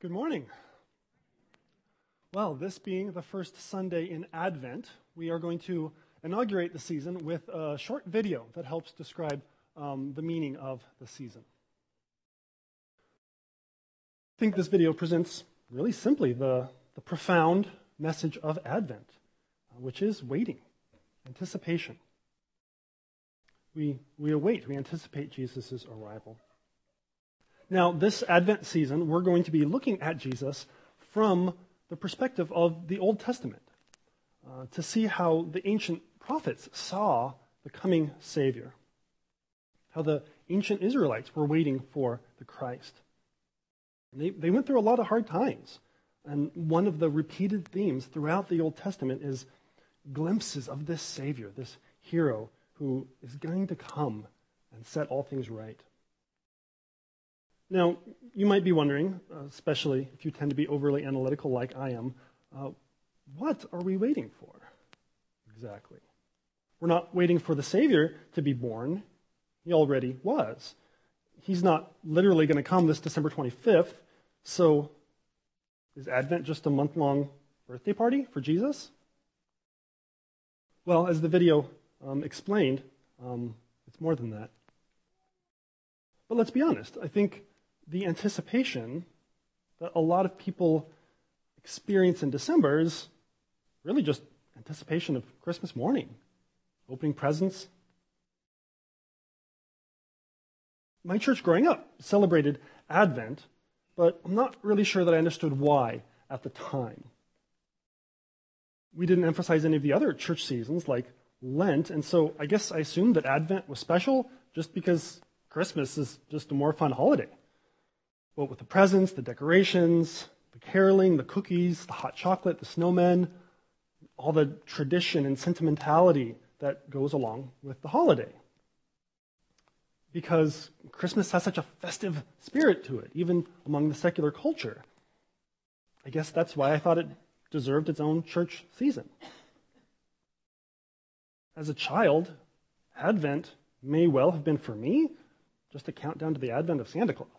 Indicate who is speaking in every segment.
Speaker 1: Good morning. Well, this being the first Sunday in Advent, we are going to inaugurate the season with a short video that helps describe the meaning of the season. I think this video presents really simply the profound message of Advent, which is waiting, anticipation. We await, we anticipate Jesus' arrival. Now, this Advent season, we're going to be looking at Jesus from the perspective of the Old Testament to see how the ancient prophets saw the coming Savior, how the ancient Israelites were waiting for the Christ. And they went through a lot of hard times, and one of the repeated themes throughout the Old Testament is glimpses of this Savior, this hero who is going to come and set all things right. Now, you might be wondering, especially if you tend to be overly analytical like I am, what are we waiting for exactly? We're not waiting for the Savior to be born. He already was. He's not literally going to come this December 25th, so is Advent just a month-long birthday party for Jesus? Well, as the video explained, it's more than that. But let's be honest, I think the anticipation that a lot of people experience in December is really just anticipation of Christmas morning, opening presents. My church growing up celebrated Advent, but I'm not really sure that I understood why at the time. We didn't emphasize any of the other church seasons like Lent, and so I guess I assumed that Advent was special just because Christmas is just a more fun holiday. But with the presents, the decorations, the caroling, the cookies, the hot chocolate, the snowmen, all the tradition and sentimentality that goes along with the holiday. Because Christmas has such a festive spirit to it, even among the secular culture. I guess that's why I thought it deserved its own church season. As a child, Advent may well have been for me just a countdown to the advent of Santa Claus.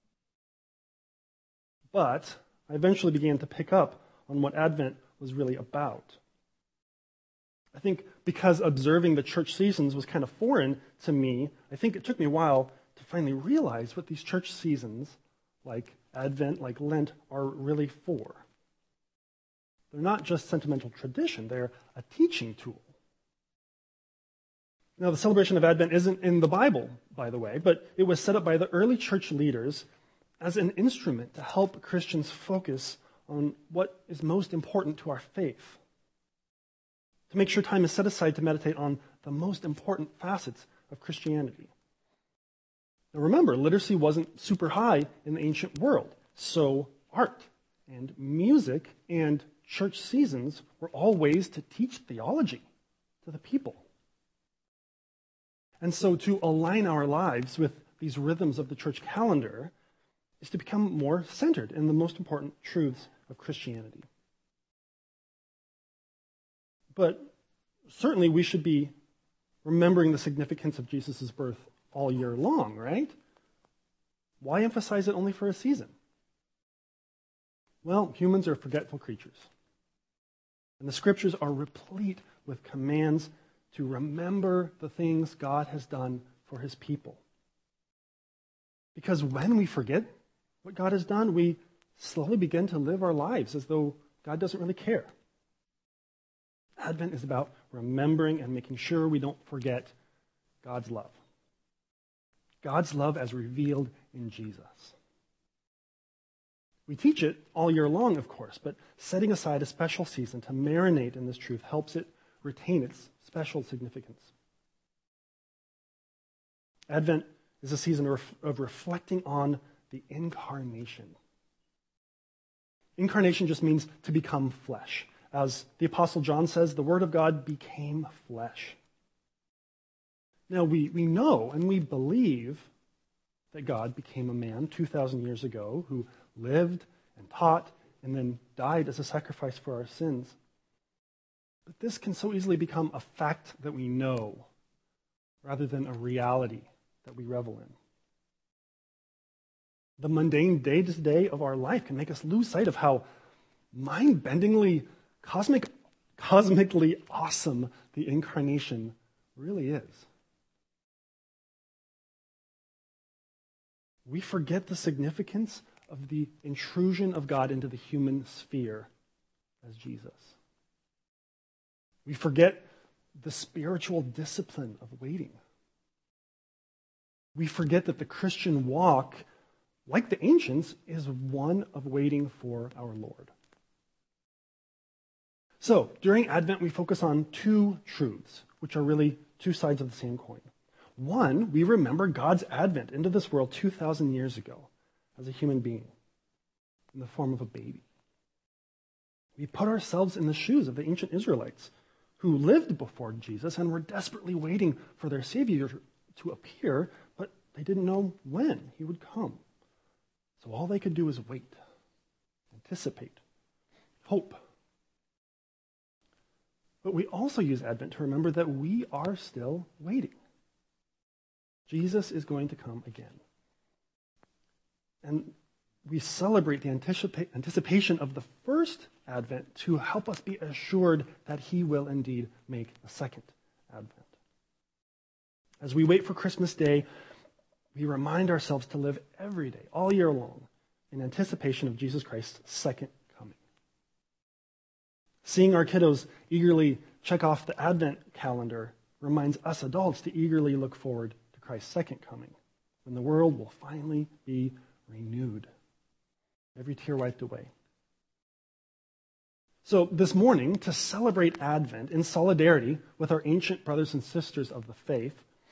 Speaker 1: But I eventually began to pick up on what Advent was really about. I think because observing the church seasons was kind of foreign to me, I think it took me a while to finally realize what these church seasons, like Advent, like Lent, are really for. They're not just sentimental tradition, they're a teaching tool. Now, the celebration of Advent isn't in the Bible, by the way, but it was set up by the early church leaders as an instrument to help Christians focus on what is most important to our faith, to make sure time is set aside to meditate on the most important facets of Christianity. Now remember, literacy wasn't super high in the ancient world, so art and music and church seasons were all ways to teach theology to the people. And so to align our lives with these rhythms of the church calendar is to become more centered in the most important truths of Christianity. But certainly we should be remembering the significance of Jesus' birth all year long, right? Why emphasize it only for a season? Well, humans are forgetful creatures. And the scriptures are replete with commands to remember the things God has done for his people. Because when we forget what God has done, we slowly begin to live our lives as though God doesn't really care. Advent is about remembering and making sure we don't forget God's love. God's love as revealed in Jesus. We teach it all year long, of course, but setting aside a special season to marinate in this truth helps it retain its special significance. Advent is a season of reflecting on the incarnation. Incarnation just means to become flesh. As the Apostle John says, the Word of God became flesh. Now, we know and we believe that God became a man 2,000 years ago who lived and taught and then died as a sacrifice for our sins. But this can so easily become a fact that we know rather than a reality that we revel in. The mundane day-to-day of our life can make us lose sight of how mind-bendingly, cosmically awesome the incarnation really is. We forget the significance of the intrusion of God into the human sphere as Jesus. We forget the spiritual discipline of waiting. We forget that the Christian walk, like the ancients, is one of waiting for our Lord. So, during Advent, we focus on two truths, which are really two sides of the same coin. One, we remember God's advent into this world 2,000 years ago as a human being in the form of a baby. We put ourselves in the shoes of the ancient Israelites who lived before Jesus and were desperately waiting for their Savior to appear, but they didn't know when he would come. So all they could do was wait, anticipate, hope. But we also use Advent to remember that we are still waiting. Jesus is going to come again. And we celebrate the anticipation of the first Advent to help us be assured that he will indeed make a second Advent. As we wait for Christmas Day, we remind ourselves to live every day, all year long, in anticipation of Jesus Christ's second coming. Seeing our kiddos eagerly check off the Advent calendar reminds us adults to eagerly look forward to Christ's second coming, when the world will finally be renewed. Every tear wiped away. So this morning, to celebrate Advent in solidarity with our ancient brothers and sisters of the faith,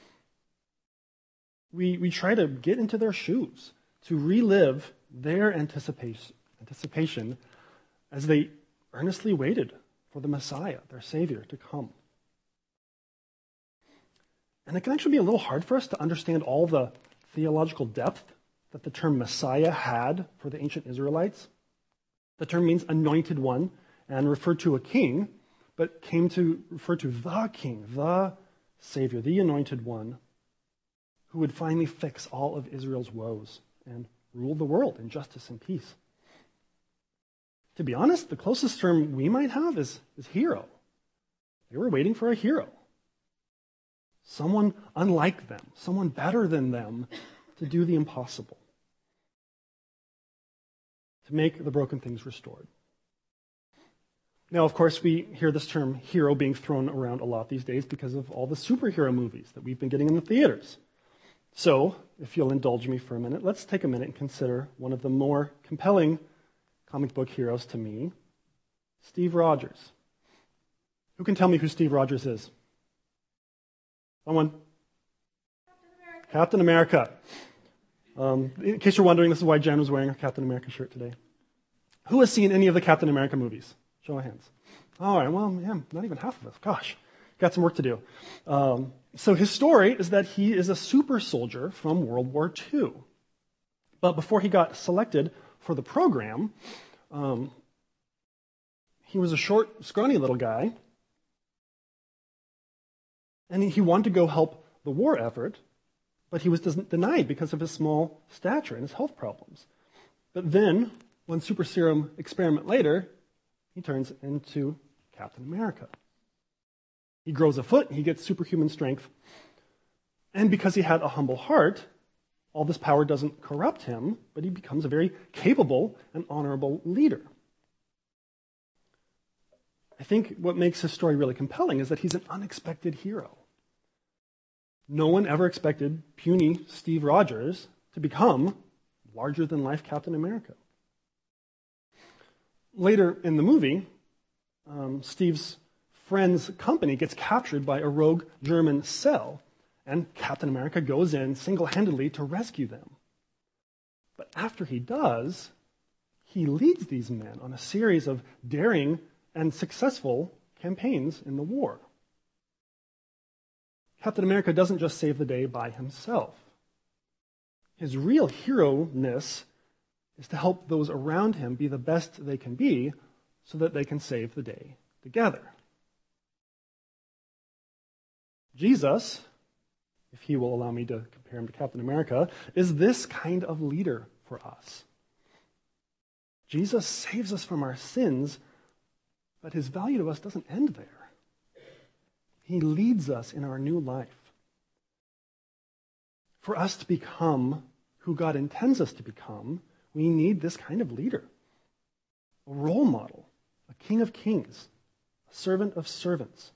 Speaker 1: we try to get into their shoes, to relive their anticipation as they earnestly waited for the Messiah, their Savior, to come. And it can actually be a little hard for us to understand all the theological depth that the term Messiah had for the ancient Israelites. The term means anointed one and referred to a king, but came to refer to the king, the Savior, the anointed one, who would finally fix all of Israel's woes and rule the world in justice and peace. To be honest, the closest term we might have is hero. They were waiting for a hero. Someone unlike them, someone better than them to do the impossible, to make the broken things restored. Now, of course, we hear this term hero being thrown around a lot these days because of all the superhero movies that we've been getting in the theaters. So, if you'll indulge me for a minute, let's take a minute and consider one of the more compelling comic book heroes to me, Steve Rogers. Who can tell me who Steve Rogers is? Someone? Captain America. In case you're wondering, this is why Jen was wearing her Captain America shirt today. Who has seen any of the Captain America movies? Show of hands. All right, well, yeah, not even half of us. Gosh, got some work to do. So his story is that he is a super soldier from World War II. But before he got selected for the program, he was a short, scrawny little guy, and he wanted to go help the war effort, but he was denied because of his small stature and his health problems. But then, one super serum experiment later, he turns into Captain America. He grows a foot, he gets superhuman strength, and because he had a humble heart, all this power doesn't corrupt him, but he becomes a very capable and honorable leader. I think what makes his story really compelling is that he's an unexpected hero. No one ever expected puny Steve Rogers to become larger-than-life Captain America. Later in the movie, Steve's friend's company gets captured by a rogue German cell, and Captain America goes in single-handedly to rescue them. But after he does, he leads these men on a series of daring and successful campaigns in the war. Captain America doesn't just save the day by himself. His real hero-ness is to help those around him be the best they can be so that they can save the day together. Jesus, if he will allow me to compare him to Captain America, is this kind of leader for us. Jesus saves us from our sins, but his value to us doesn't end there. He leads us in our new life. For us to become who God intends us to become, we need this kind of leader, a role model, a king of kings, a servant of servants.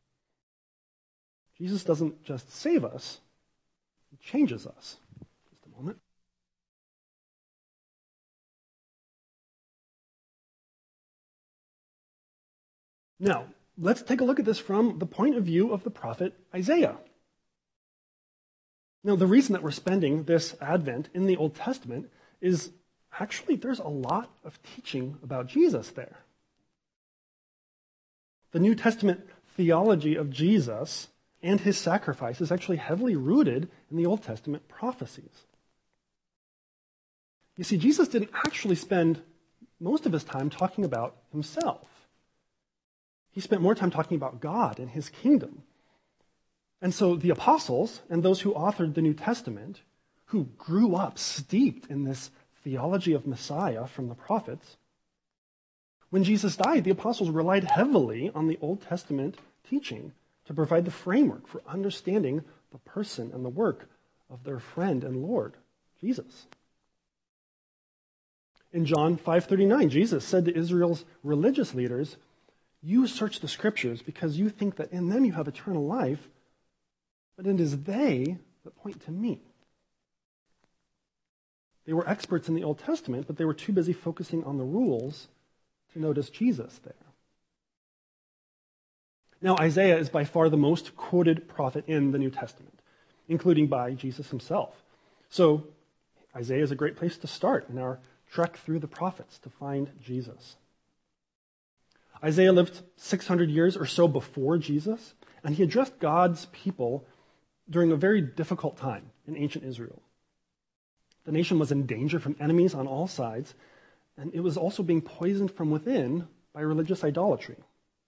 Speaker 1: Jesus doesn't just save us, he changes us. Just a moment. Now, let's take a look at this from the point of view of the prophet Isaiah. Now, the reason that we're spending this Advent in the Old Testament is actually there's a lot of teaching about Jesus there. The New Testament theology of Jesus and his sacrifice is actually heavily rooted in the Old Testament prophecies. You see, Jesus didn't actually spend most of his time talking about himself. He spent more time talking about God and his kingdom. And so the apostles and those who authored the New Testament, who grew up steeped in this theology of Messiah from the prophets, when Jesus died, the apostles relied heavily on the Old Testament teaching to provide the framework for understanding the person and the work of their friend and Lord, Jesus. In John 5:39, Jesus said to Israel's religious leaders, "You search the scriptures because you think that in them you have eternal life, but it is they that point to me." They were experts in the Old Testament, but they were too busy focusing on the rules to notice Jesus there. Now, Isaiah is by far the most quoted prophet in the New Testament, including by Jesus himself. So, Isaiah is a great place to start in our trek through the prophets to find Jesus. Isaiah lived 600 years or so before Jesus, and he addressed God's people during a very difficult time in ancient Israel. The nation was in danger from enemies on all sides, and it was also being poisoned from within by religious idolatry.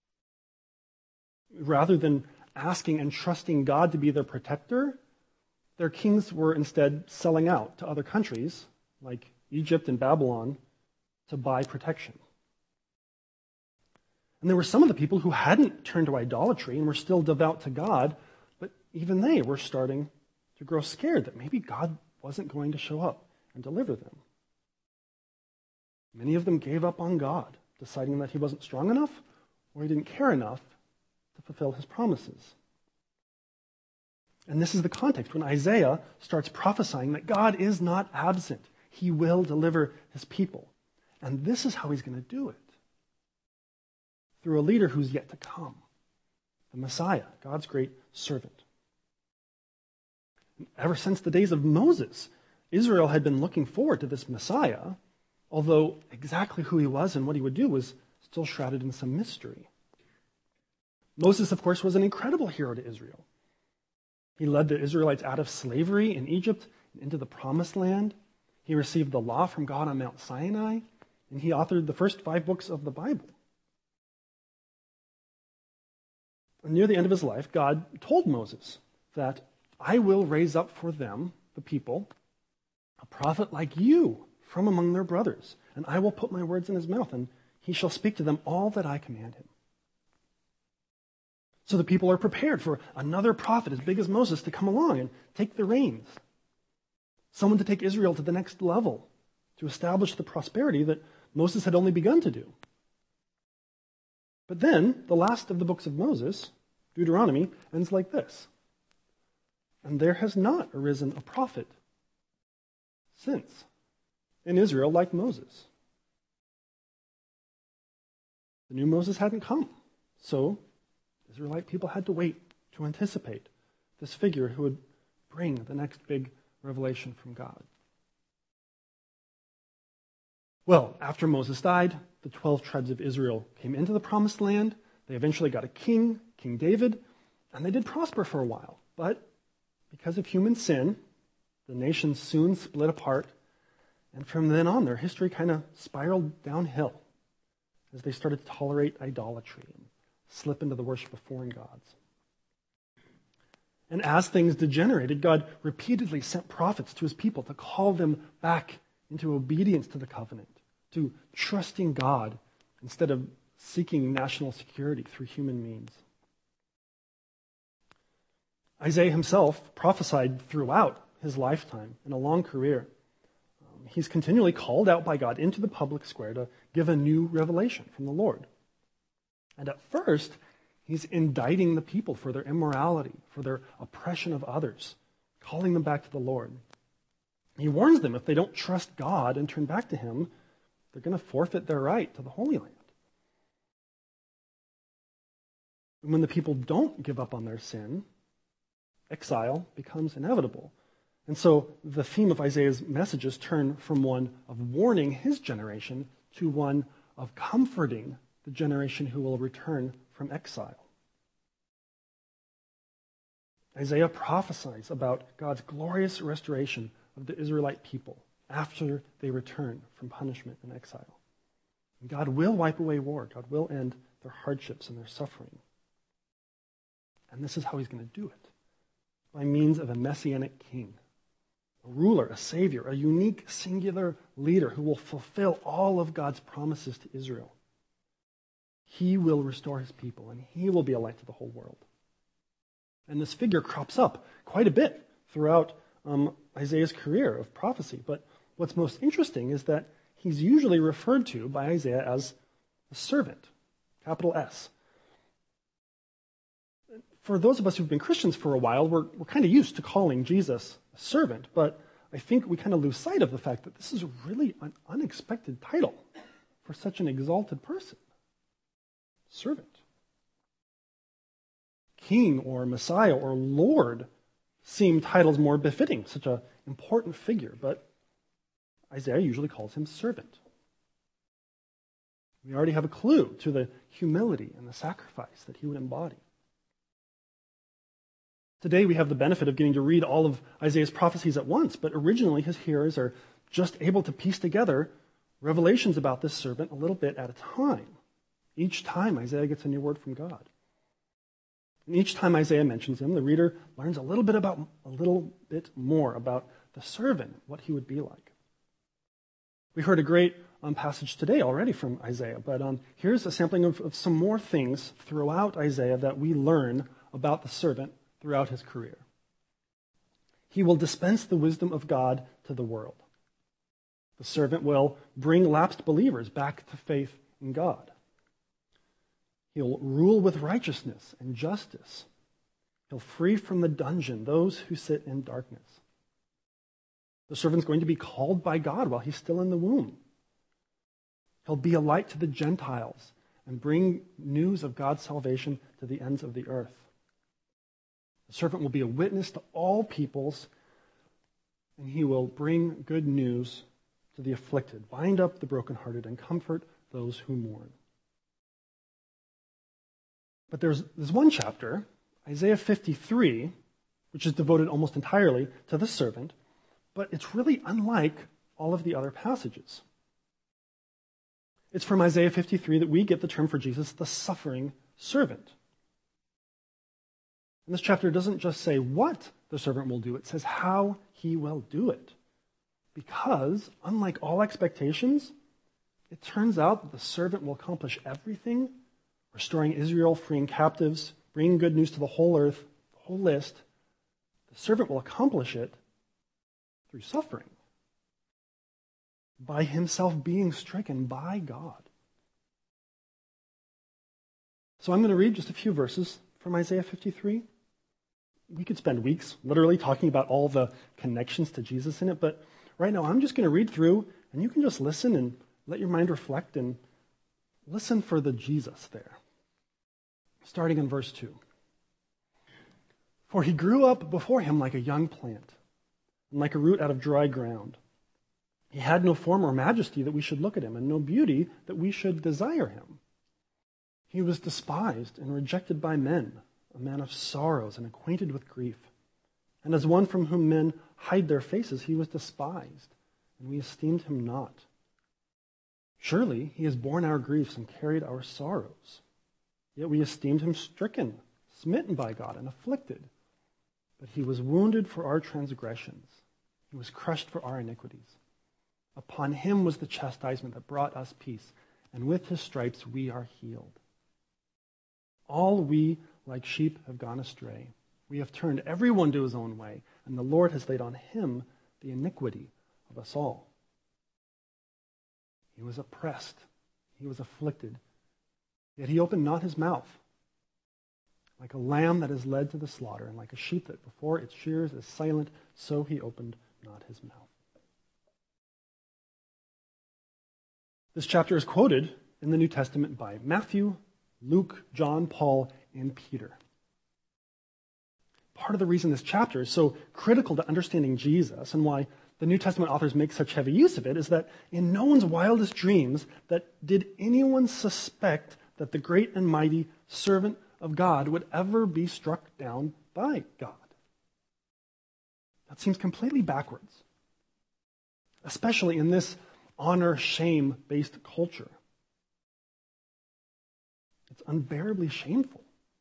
Speaker 1: Rather than asking and trusting God to be their protector, their kings were instead selling out to other countries, like Egypt and Babylon, to buy protection. And there were some of the people who hadn't turned to idolatry and were still devout to God, but even they were starting to grow scared that maybe God wasn't going to show up and deliver them. Many of them gave up on God, deciding that he wasn't strong enough or he didn't care enough to fulfill his promises. And this is the context when Isaiah starts prophesying that God is not absent. He will deliver his people. And this is how he's going to do it. Through a leader who's yet to come, the Messiah, God's great servant. Ever since the days of Moses, Israel had been looking forward to this Messiah, although exactly who he was and what he would do was still shrouded in some mystery. Moses, of course, was an incredible hero to Israel. He led the Israelites out of slavery in Egypt and into the Promised Land. He received the law from God on Mount Sinai, and he authored the first 5 books of the Bible. And near the end of his life, God told Moses that I will raise up for them, the people, a prophet like you from among their brothers, and I will put my words in his mouth, and he shall speak to them all that I command him. So the people are prepared for another prophet as big as Moses to come along and take the reins. Someone to take Israel to the next level, to establish the prosperity that Moses had only begun to do. But then, the last of the books of Moses, Deuteronomy, ends like this. And there has not arisen a prophet since in Israel like Moses. The new Moses hadn't come, so Israelite people had to wait to anticipate this figure who would bring the next big revelation from God. Well, after Moses died, the 12 tribes of Israel came into the Promised Land. They eventually got a king, King David, and they did prosper for a while. But because of human sin, the nation soon split apart, and from then on, their history kind of spiraled downhill as they started to tolerate idolatry and slip into the worship of foreign gods. And as things degenerated, God repeatedly sent prophets to his people to call them back into obedience to the covenant, to trusting God instead of seeking national security through human means. Isaiah himself prophesied throughout his lifetime in a long career. He's continually called out by God into the public square to give a new revelation from the Lord. And at first, he's indicting the people for their immorality, for their oppression of others, calling them back to the Lord. He warns them if they don't trust God and turn back to him, they're going to forfeit their right to the Holy Land. And when the people don't give up on their sin, exile becomes inevitable. And so the theme of Isaiah's messages turn from one of warning his generation to one of comforting the generation who will return from exile. Isaiah prophesies about God's glorious restoration of the Israelite people after they return from punishment and exile. And God will wipe away war. God will end their hardships and their suffering. And this is how he's going to do it, by means of a messianic king, a ruler, a savior, a unique, singular leader who will fulfill all of God's promises to Israel. He will restore his people, and he will be a light to the whole world. And this figure crops up quite a bit throughout Isaiah's career of prophecy. But what's most interesting is that he's usually referred to by Isaiah as a servant, capital S. For those of us who've been Christians for a while, we're kind of used to calling Jesus a servant, but I think we kind of lose sight of the fact that this is really an unexpected title for such an exalted person. Servant. King or Messiah or Lord seem titles more befitting such an important figure, but Isaiah usually calls him servant. We already have a clue to the humility and the sacrifice that he would embody. Today we have the benefit of getting to read all of Isaiah's prophecies at once, but originally his hearers are just able to piece together revelations about this servant a little bit at a time. Each time Isaiah gets a new word from God. And each time Isaiah mentions him, the reader learns a little bit more about the servant, what he would be like. We heard a great passage today already from Isaiah, but here's a sampling of some more things throughout Isaiah that we learn about the servant throughout his career. He will dispense the wisdom of God to the world. The servant will bring lapsed believers back to faith in God. He'll rule with righteousness and justice. He'll free from the dungeon those who sit in darkness. The servant's going to be called by God while he's still in the womb. He'll be a light to the Gentiles and bring news of God's salvation to the ends of the earth. The servant will be a witness to all peoples, and he will bring good news to the afflicted, bind up the brokenhearted, and comfort those who mourn. But there's one chapter, Isaiah 53, which is devoted almost entirely to the servant, but it's really unlike all of the other passages. It's from Isaiah 53 that we get the term for Jesus, the suffering servant. And this chapter doesn't just say what the servant will do, it says how he will do it. Because, unlike all expectations, it turns out that the servant will accomplish everything, restoring Israel, freeing captives, bringing good news to the whole earth, the whole list. The servant will accomplish it through suffering, by himself being stricken by God. So I'm going to read just a few verses from Isaiah 53. We could spend weeks literally talking about all the connections to Jesus in it, but right now I'm just going to read through, and you can just listen and let your mind reflect and listen for the Jesus there. Starting in verse 2. For he grew up before him like a young plant, and like a root out of dry ground. He had no form or majesty that we should look at him, and no beauty that we should desire him. He was despised and rejected by men, a man of sorrows and acquainted with grief. And as one from whom men hide their faces, he was despised, and we esteemed him not. Surely he has borne our griefs and carried our sorrows. Yet we esteemed him stricken, smitten by God, and afflicted. But he was wounded for our transgressions. He was crushed for our iniquities. Upon him was the chastisement that brought us peace, and with his stripes we are healed. All we, like sheep, have gone astray. We have turned everyone to his own way, and the Lord has laid on him the iniquity of us all. He was oppressed, he was afflicted, yet he opened not his mouth. Like a lamb that is led to the slaughter, and like a sheep that before its shearers is silent, so he opened not his mouth. This chapter is quoted in the New Testament by Matthew, Luke, John, Paul, and Peter. Part of the reason this chapter is so critical to understanding Jesus and why the New Testament authors make such heavy use of it is that in no one's wildest dreams did anyone suspect that the great and mighty servant of God would ever be struck down by God. That seems completely backwards, especially in this honor-shame-based culture. It's unbearably shameful.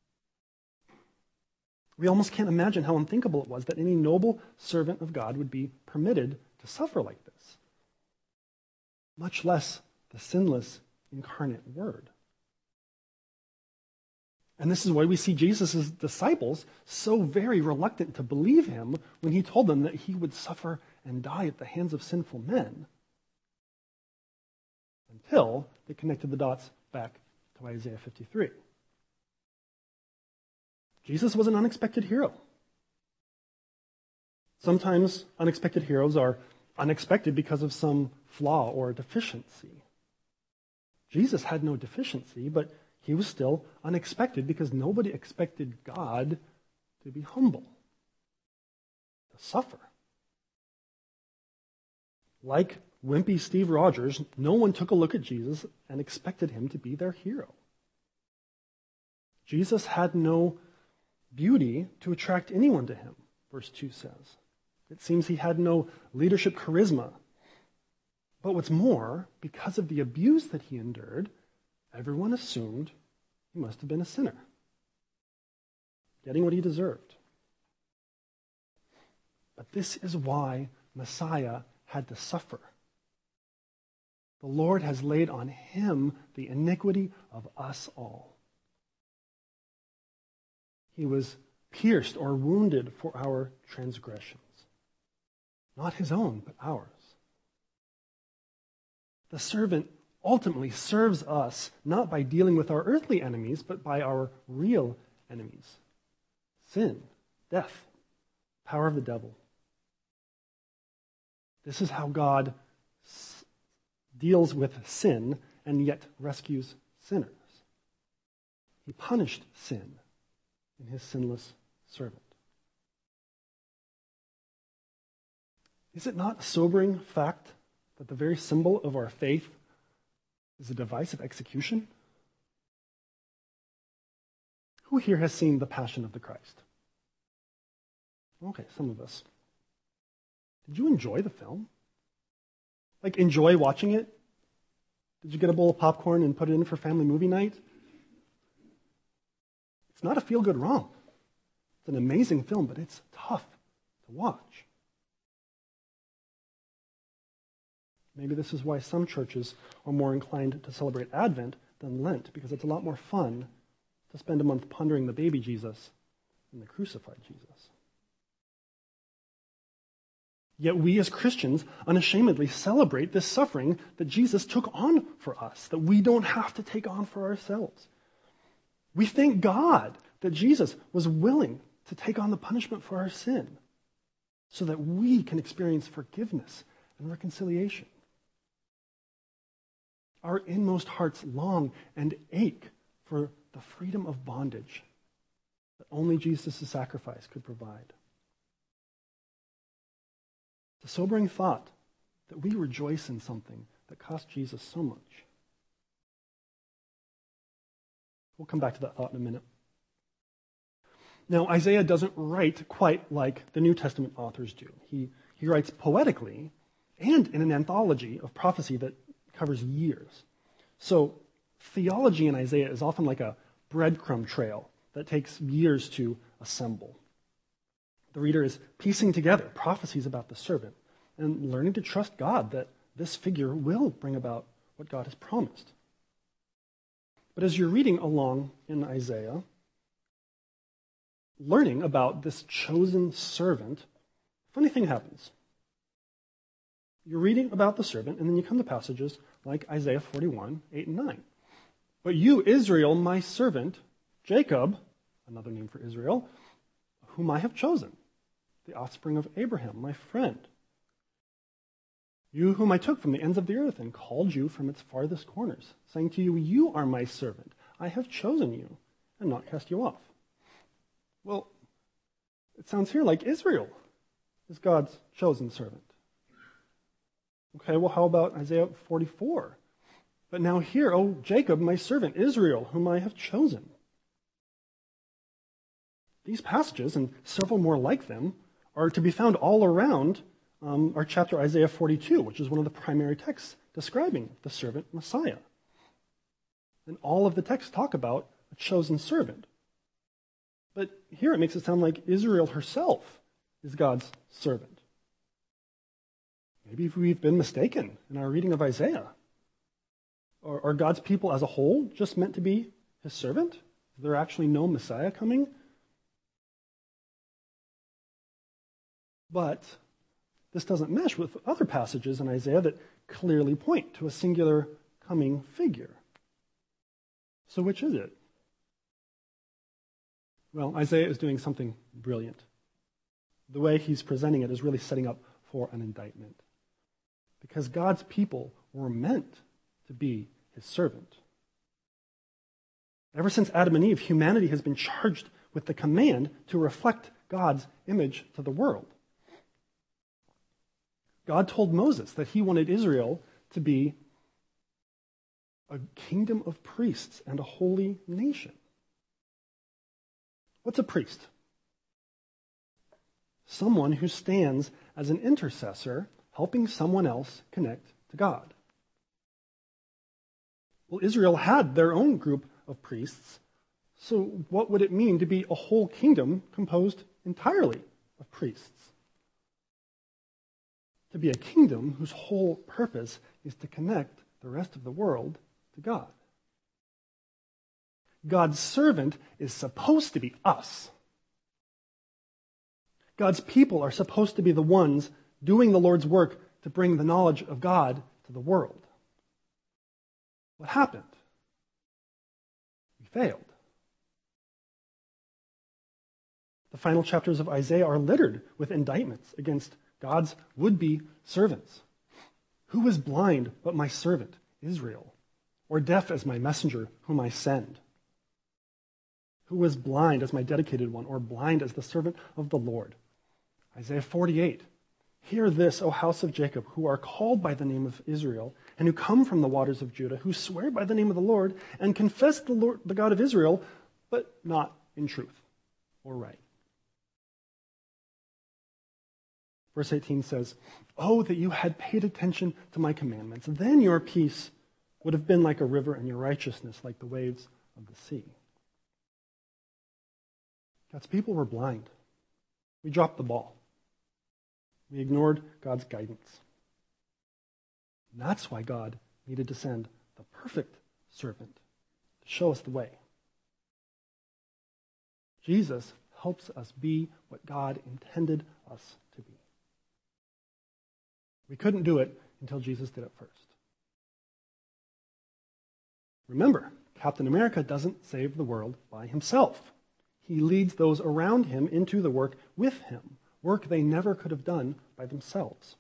Speaker 1: We almost can't imagine how unthinkable it was that any noble servant of God would be permitted to suffer like this, much less the sinless incarnate Word. And this is why we see Jesus' disciples so very reluctant to believe him when he told them that he would suffer and die at the hands of sinful men, until they connected the dots back to Isaiah 53. Jesus was an unexpected hero. Sometimes unexpected heroes are unexpected because of some flaw or deficiency. Jesus had no deficiency, but he was still unexpected because nobody expected God to be humble, to suffer. Like wimpy Steve Rogers, no one took a look at Jesus and expected him to be their hero. Jesus had no beauty to attract anyone to him, verse 2 says. It seems he had no leadership charisma. But what's more, because of the abuse that he endured, everyone assumed he must have been a sinner, getting what he deserved. But this is why Messiah had to suffer. The Lord has laid on him the iniquity of us all. He was pierced or wounded for our transgressions. Not his own, but ours. The servant ultimately serves us not by dealing with our earthly enemies, but by our real enemies. Sin, death, power of the devil. This is how God deals with sin and yet rescues sinners. He punished sin in his sinless servant. Is it not a sobering fact that the very symbol of our faith is a device of execution? Who here has seen The Passion of the Christ? Okay, some of us. Did you enjoy the film? Like, enjoy watching it? Did you get a bowl of popcorn and put it in for family movie night? It's not a feel-good romp. It's an amazing film, but it's tough to watch. Maybe this is why some churches are more inclined to celebrate Advent than Lent, because it's a lot more fun to spend a month pondering the baby Jesus than the crucified Jesus. Yet we as Christians unashamedly celebrate this suffering that Jesus took on for us, that we don't have to take on for ourselves. We thank God that Jesus was willing to take on the punishment for our sin so that we can experience forgiveness and reconciliation. Our inmost hearts long and ache for the freedom of bondage that only Jesus' sacrifice could provide. It's a sobering thought that we rejoice in something that cost Jesus so much. We'll come back to that thought in a minute. Now, Isaiah doesn't write quite like the New Testament authors do. He writes poetically and in an anthology of prophecy that covers years. So theology in Isaiah is often like a breadcrumb trail that takes years to assemble. The reader is piecing together prophecies about the servant and learning to trust God that this figure will bring about what God has promised. But as you're reading along in Isaiah, learning about this chosen servant, a funny thing happens. You're reading about the servant, and then you come to passages like Isaiah 41, 8 and 9. But you, Israel, my servant, Jacob, another name for Israel, whom I have chosen, the offspring of Abraham, my friend. You whom I took from the ends of the earth and called you from its farthest corners, saying to you, you are my servant. I have chosen you and not cast you off. Well, it sounds here like Israel is God's chosen servant. Okay, well, how about Isaiah 44? But now hear, O Jacob, my servant, Israel, whom I have chosen. These passages, and several more like them, are to be found all around our chapter Isaiah 42, which is one of the primary texts describing the servant Messiah. And all of the texts talk about a chosen servant. But here it makes it sound like Israel herself is God's servant. Maybe we've been mistaken in our reading of Isaiah. Are God's people as a whole just meant to be his servant? Is there actually no Messiah coming? But this doesn't mesh with other passages in Isaiah that clearly point to a singular coming figure. So which is it? Well, Isaiah is doing something brilliant. The way he's presenting it is really setting up for an indictment. Because God's people were meant to be his servant. Ever since Adam and Eve, humanity has been charged with the command to reflect God's image to the world. God told Moses that he wanted Israel to be a kingdom of priests and a holy nation. What's a priest? Someone who stands as an intercessor, helping someone else connect to God. Well, Israel had their own group of priests, so what would it mean to be a whole kingdom composed entirely of priests? To be a kingdom whose whole purpose is to connect the rest of the world to God. God's servant is supposed to be us. God's people are supposed to be the ones doing the Lord's work to bring the knowledge of God to the world. What happened? We failed. The final chapters of Isaiah are littered with indictments against God's would-be servants. Who is blind but my servant, Israel? Or deaf as my messenger whom I send? Who is blind as my dedicated one, or blind as the servant of the Lord? Isaiah 48. Hear this, O house of Jacob, who are called by the name of Israel, and who come from the waters of Judah, who swear by the name of the Lord, and confess the Lord, the God of Israel, but not in truth or right. Verse 18 says, Oh, that you had paid attention to my commandments. Then your peace would have been like a river, and your righteousness like the waves of the sea. God's people were blind. We dropped the ball. We ignored God's guidance. And that's why God needed to send the perfect servant to show us the way. Jesus helps us be what God intended us to be. We couldn't do it until Jesus did it first. Remember, Captain America doesn't save the world by himself. He leads those around him into the work with him, work they never could have done by themselves.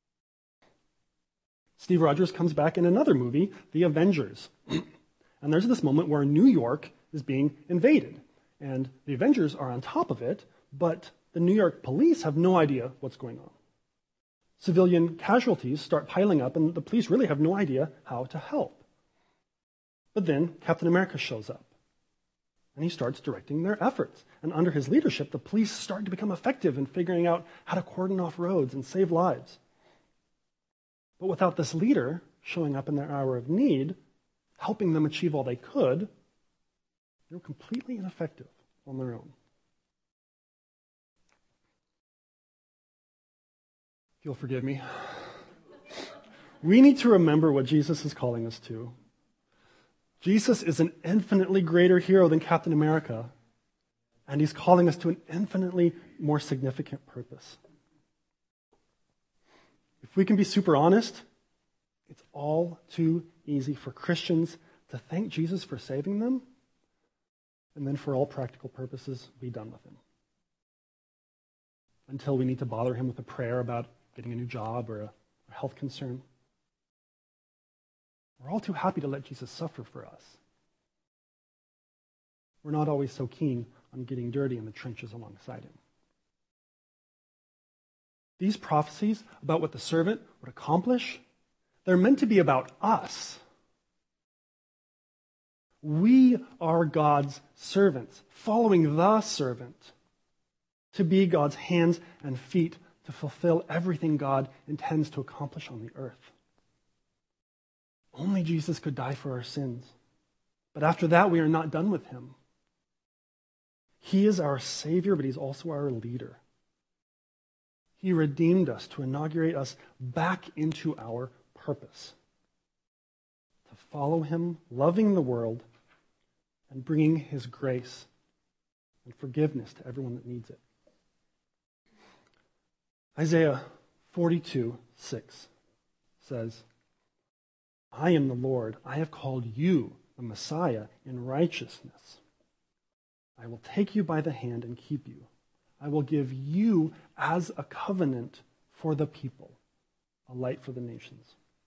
Speaker 1: Steve Rogers comes back in another movie, The Avengers. And there's this moment where New York is being invaded. And the Avengers are on top of it, but the New York police have no idea what's going on. Civilian casualties start piling up, and the police really have no idea how to help. But then Captain America shows up. And he starts directing their efforts. And under his leadership, the police start to become effective in figuring out how to cordon off roads and save lives. But without this leader showing up in their hour of need, helping them achieve all they could, they were completely ineffective on their own. If you'll forgive me. We need to remember what Jesus is calling us to. Jesus is an infinitely greater hero than Captain America, and he's calling us to an infinitely more significant purpose. If we can be super honest, it's all too easy for Christians to thank Jesus for saving them, and then for all practical purposes, be done with him. Until we need to bother him with a prayer about getting a new job or a health concern. We're all too happy to let Jesus suffer for us. We're not always so keen on getting dirty in the trenches alongside him. These prophecies about what the servant would accomplish, they're meant to be about us. We are God's servants, following the servant, to be God's hands and feet to fulfill everything God intends to accomplish on the earth. Only Jesus could die for our sins. But after that, we are not done with him. He is our Savior, but he's also our leader. He redeemed us to inaugurate us back into our purpose. To follow him, loving the world, and bringing his grace and forgiveness to everyone that needs it. Isaiah 42:6 says, I am the Lord. I have called you, the Messiah, in righteousness. I will take you by the hand and keep you. I will give you as a covenant for the people, a light for the nations.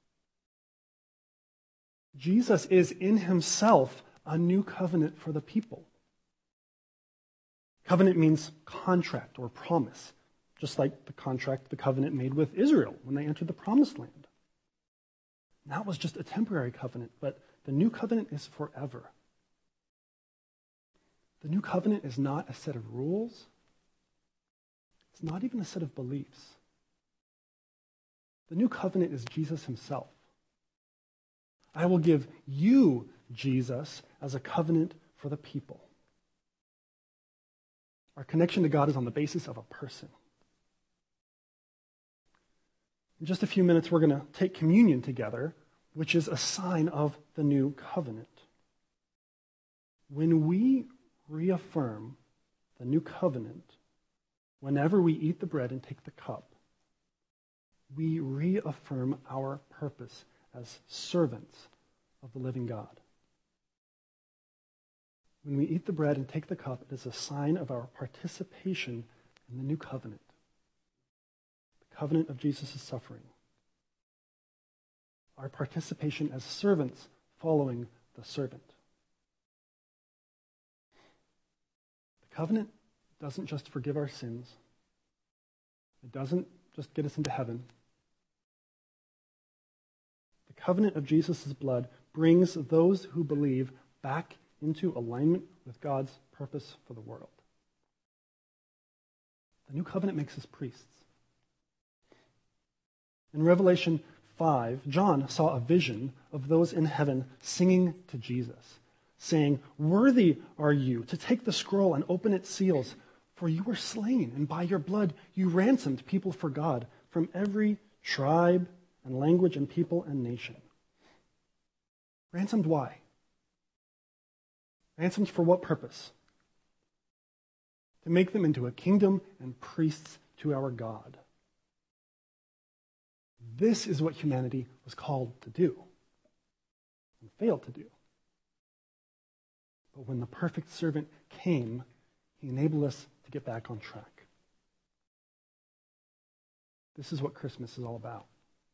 Speaker 1: Jesus is in himself a new covenant for the people. Covenant means contract or promise, just like the covenant made with Israel when they entered the promised land. That was just a temporary covenant, but the new covenant is forever. The new covenant is not a set of rules. It's not even a set of beliefs. The new covenant is Jesus himself. I will give you, Jesus, as a covenant for the people. Our connection to God is on the basis of a person. In just a few minutes, we're going to take communion together, which is a sign of the new covenant. When we reaffirm the new covenant, whenever we eat the bread and take the cup, we reaffirm our purpose as servants of the living God. When we eat the bread and take the cup, it is a sign of our participation in the new covenant, the covenant of Jesus' suffering. Our participation as servants following the servant. The covenant doesn't just forgive our sins. It doesn't just get us into heaven. The covenant of Jesus' blood brings those who believe back into alignment with God's purpose for the world. The new covenant makes us priests. In Revelation 5, John saw a vision of those in heaven singing to Jesus, saying, "Worthy are you to take the scroll and open its seals, for you were slain, and by your blood you ransomed people for God from every tribe and language and people and nation." Ransomed why? Ransomed for what purpose? To make them into a kingdom and priests to our God. This is what humanity was called to do and failed to do. But when the perfect servant came, he enabled us to get back on track. This is what Christmas is all about.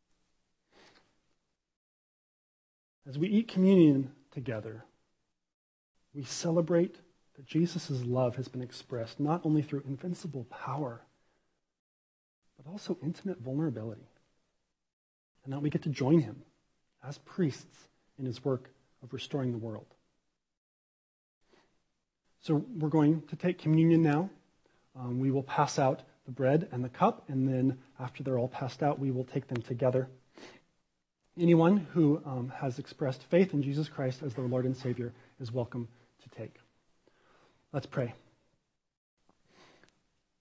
Speaker 1: As we eat communion together, we celebrate that Jesus' love has been expressed not only through invincible power, but also intimate vulnerability. And that we get to join him as priests in his work of restoring the world. So we're going to take communion now. We will pass out the bread and the cup, and then after they're all passed out, we will take them together. Anyone who has expressed faith in Jesus Christ as their Lord and Savior is welcome to take. Let's pray.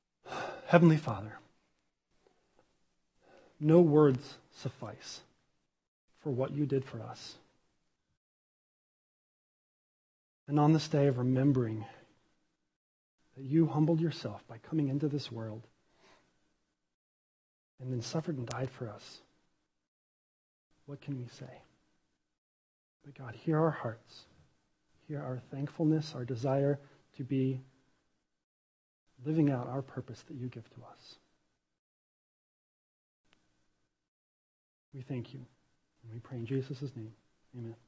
Speaker 1: Heavenly Father, no words suffice for what you did for us. And on this day of remembering that you humbled yourself by coming into this world and then suffered and died for us, what can we say? But God, hear our hearts. Hear our thankfulness, our desire to be living out our purpose that you give to us. We thank you, and we pray in Jesus' name. Amen.